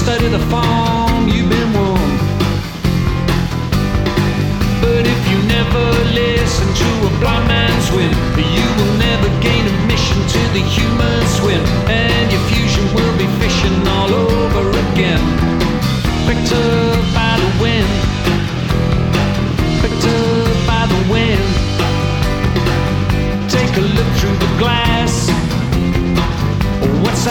study the farm, you've been warned. But if you never listen to a blind man's whim, you will never gain admission to the human swim, and your fusion will be fishing all over again. Victor